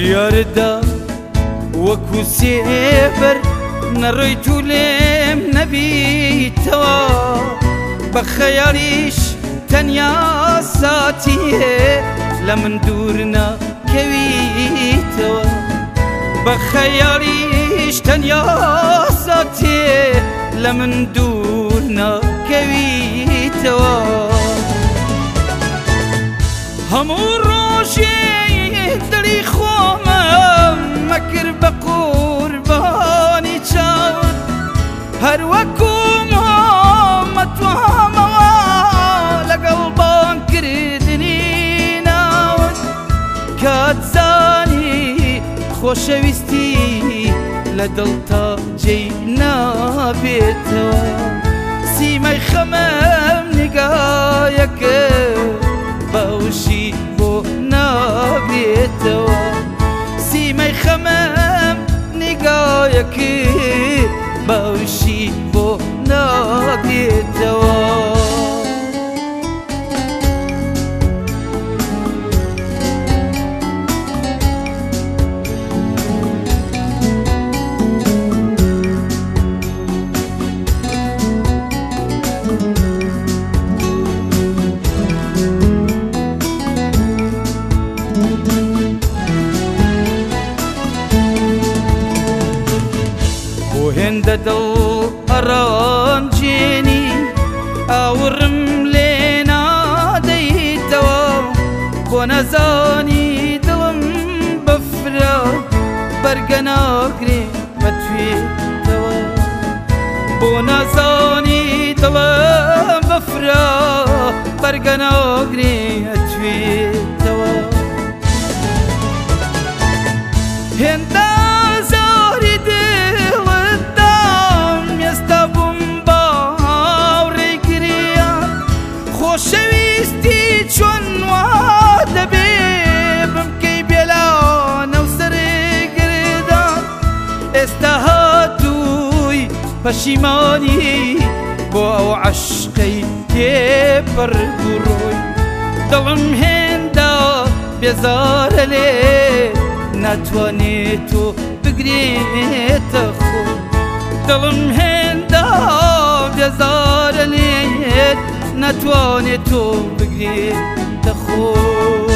بڕیاردا وەکو سێبەر نەڕۆیت و لێم نەبیتەوە بە خەیاریش تەنیا ساتیێ لە من دوور ناکەویتەوە بە خەیاریش تەنیا ساتیێ لە من دوور ناکەویتەوە هەموو ڕۆژێ دڵی خۆمم مەکرد بە قوربانی چاوت هەر وەکو مەتوامەوە لەگەڵ بانکردنی ناوت کاتزانی خۆشەویستی لە دڵتا جێی نابێتەوە سیمەی خەمەم نیگایەکە باوشی بۆ نابێتەوە سیمەی خەمەم نیگایەکە باوشی بۆ نابێتەوە هێندە دڵ ئەڕانجێنی ئاورم لێ نادەیتەوە بۆ نەزانی دڵم بەفرە بەرگە ناگرێ بەتوێتەوە بۆ نەزانی دڵم بەفرە بەرگە ناگرێ ئەتوێتەوە هێندە خۆشەویستی چۆن وا دەبێ بمکەی بێلانە و سەرگردان ئێستا هاتووی پەشیمانی بۆ ئەو عەشقەی تێپەڕد و ڕۆی دڵم هێندە بێزارە لێ ناتوانێت و بگرێتە خۆ دڵم هێندە بێزارە لێت ناتوانێت تۆ بگرێتە خۆ